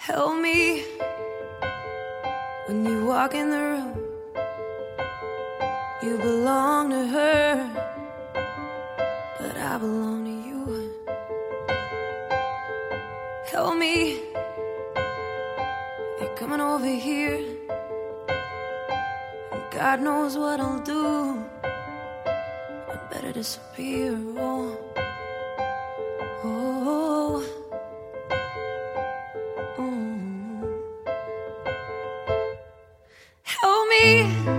Help me when you walk in the room. You belong to her, but I belong to you. Help me, you're coming over here, and God knows what I'll do. I better disappear. Oh, oh, oh. Help me